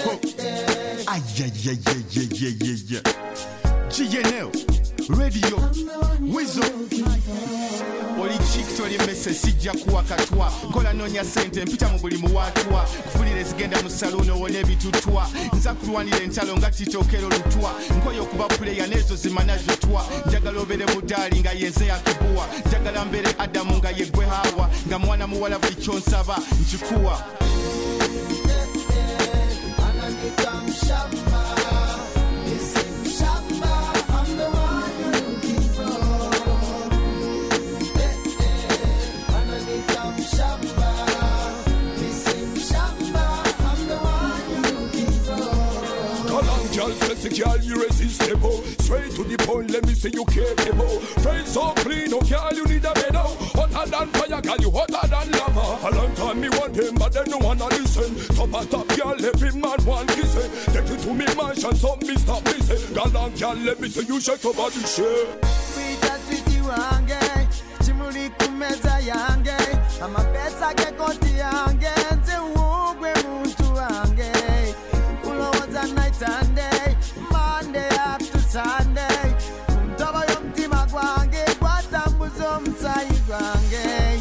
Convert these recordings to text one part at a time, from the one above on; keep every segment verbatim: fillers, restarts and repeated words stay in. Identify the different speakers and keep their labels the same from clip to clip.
Speaker 1: Ay, ay, ay, ay, ay, ay, ay, ay. G N L, Radio, Wizzo. Oli chick toli messe sijja kuwa katwa. Kola nonya sente mpita mu buli muwatwa. Kufulira zigenda mu saloon owone bitutwa. Nza kulwanira entalo nga titokero lutwa. Nkoyo okuba player nezo zimana zitwa. Njagala obere mudali nga yenze yakibua. Njagala mbere Adamu nga yegwe Hawa. Nga mwana muwala buli kyonsaba nkikuwa.
Speaker 2: Become Shamba, listen Shamba, I'm the one you're looking for. Hey, hey, wanna become Shamba, listen Shamba, I'm the one you're looking for.
Speaker 3: Go on, girl, sexy girl, irresistible. Straight to the point, let me see you capable. Face so clean, oh girl, you need a medal. Hotter than fire, girl, you hotter than lava. A long time me want him, but then no one a listen. Top a top, girl, every man want kissing. Take it to me mansion, so me stop missing. Girl, and girl, let me see you shake your body, shake.
Speaker 2: Pita siti wange, chimuli kumeza yange. Ama pesa ke koti yange, nze ugwe muntu wange. Ulo was a night and day, Monday up to Sunday. Mtoba yomtima gwange, kwa tambuzo msai gwange.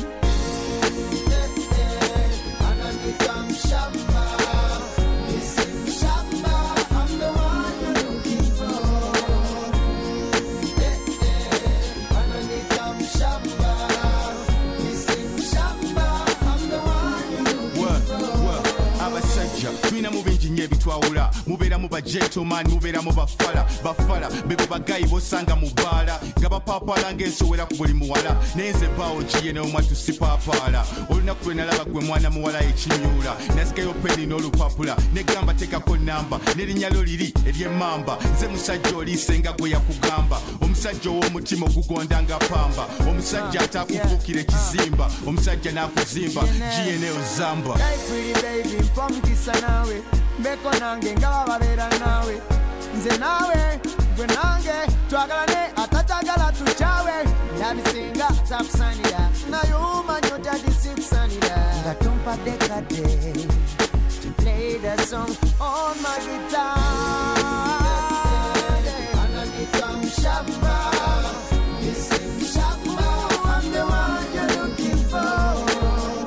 Speaker 2: Become Shamba, listen Shamba, I'm the one you're looking for. Hey, hey, wanna become Shamba, listen Shamba, I'm the one you're looking for.
Speaker 1: Abasajja twina mu bingi nnyo ebitwawula mubeera mu bagentleman mubeera mu bafala bafala bebo bagayi bosanga mu bbaala nga bapaapaala ng'ensowera ku buli muwala naye nze bbaawo giye n'omwatu sipaapaala olunaku lwe nalaba gwe mwana muwala ekinyuula nasikayo peni n'olupapula negamba tekako namba n'erinnya lyo liri ery'emmamba nze musajja oliise nga gwe yakugamba omusajja ow'omutima ogugonda nga pamba omusajja ataakufuukira ekizimba omusajja n'akuzimba G N L Zamba.
Speaker 2: Mpomukisa nawe mbeko nange nga babeera nawe nze nawe gwe nange twagalane atatagala tukyawe ndabisinga takusanira naye omanyi otadde sikusanira nga tompadde kadde to play the song on my guitar. Wanna become Shamba, listen Shamba, I'm the one you're looking for.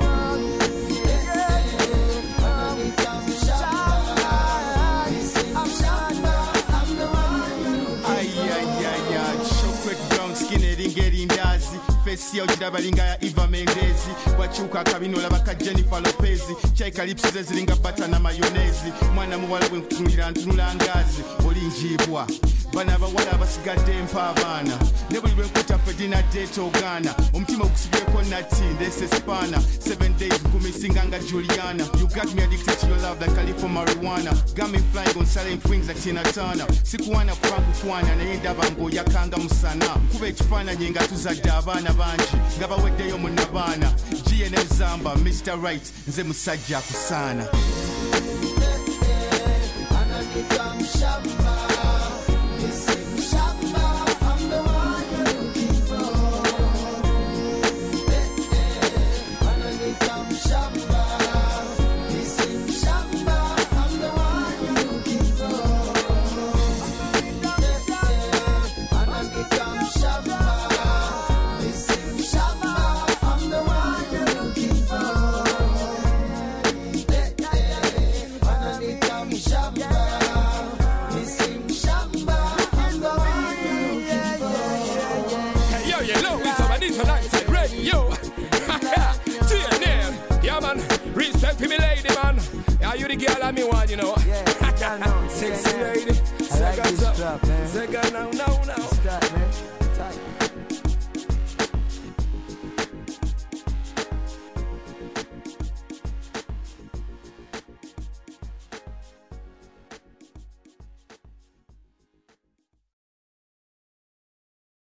Speaker 1: Fesi ojiraba linga ya Eva Mendezi wachuka kabino laba ka Jennifer Lopez chai calypso ze zilinga bata na mayonezi mwana muwala bwe nkunira ntunula ngazi olinjibwa bana abawala abasigadde mpa abaana ne buli lwe nkuta fedina date ogana omutima okusibyeko nati ndese spana seven days kumisinga nga Juliana you got me addicted to your love like California marijuana got me flying on silent wings like Tina Turner sikuwana kwangu kwana naye ndaba ngo yakanga musana kuba ekifaananyi nga tuzadde abaana bangi nga baweddeyo munnabaana G N L Zamba Mister Right nze musajja akusaana.
Speaker 2: Become Shamba, listen Shamba, I'm the one you're looking for. Hey, hey, wanna become Shamba, listen Shamba, I'm the one you're looking for. Hey, hey, wanna become Shamba, listen Shamba, I'm the one you're looking for. Hey, hey, wanna become Shamba.
Speaker 3: Yo, G N L, yeah man, respect for me lady man. Are you the girl I me want, you know?
Speaker 2: Yeah,
Speaker 3: sexy lady.
Speaker 2: I like this strap, man.
Speaker 3: Second now, now, now.
Speaker 2: Strap, man.